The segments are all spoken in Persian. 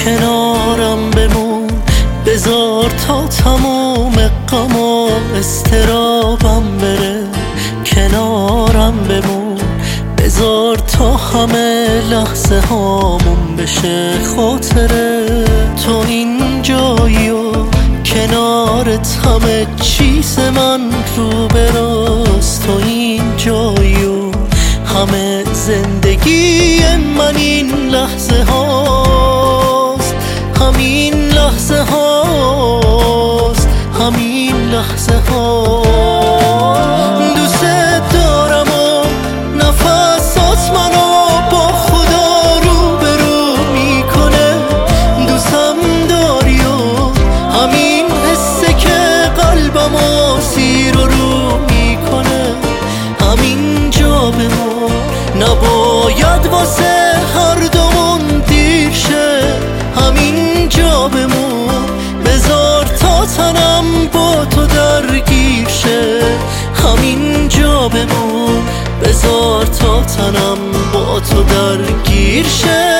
کنارم بمون، بذار تا تموم غم و اضطرابم بره. کنارم بمون، بذار تا همه لحظه هامون بشه خاطره. تو اینجایی و کنارت همه چیز من رو براست. تو اینجایی و همه زندگی من این لحظه هاست. همین لحظه هاست، همین لحظه هاست. دوست دارم و نفسات منو با خدا رو برو میکنه. دوستم داری و همین حسه که قلبم آسیر رو میکنه. همین جا بمون، نباید واسه هر دومون دیر شه. همین جا بمون، بذار تا تنم با تو درگیر شه. همین جا بمون، بذار تا تنم با تو درگیر شه.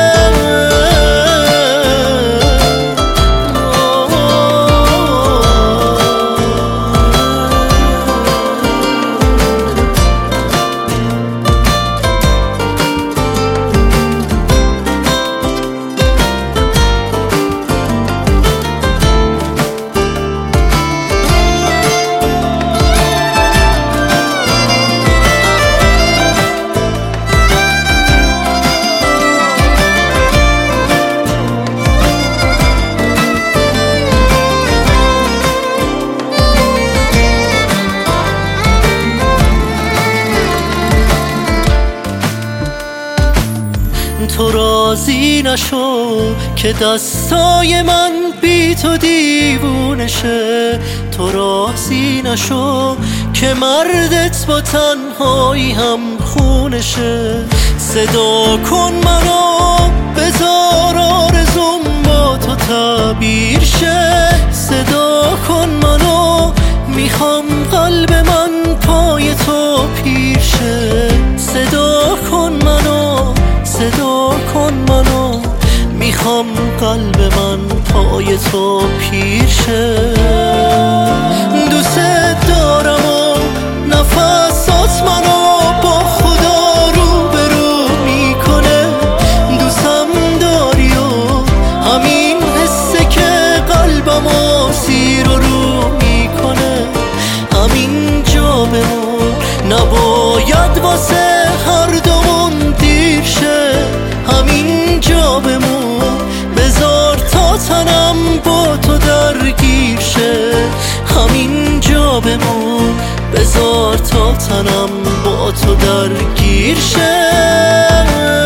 تو راضی نشو که دستای من بی تو دیوونه شه. تو راضی نشو که مردت با تنهایی هم خونه شه. صدا کن منو، بذار آرزوم با تو تعبیر شه. صدا کن منو، میخوام قلب من پای تو پیر شه. صدا کن منو، صدا کن منو، میخوام قلب من پای تو پیر شه. دوست دارم و نفسات منو با خدا رو برو میکنه. دوستم داری و همین حسه که قلبم آسیر رو میکنه. همین جا بمون، نباید واسه هر دومون دیر شه. همین جا بمون، بذار تا تنم با تو درگیر شه. همین جا بمون، بذار تا تنم با تو درگیر شه.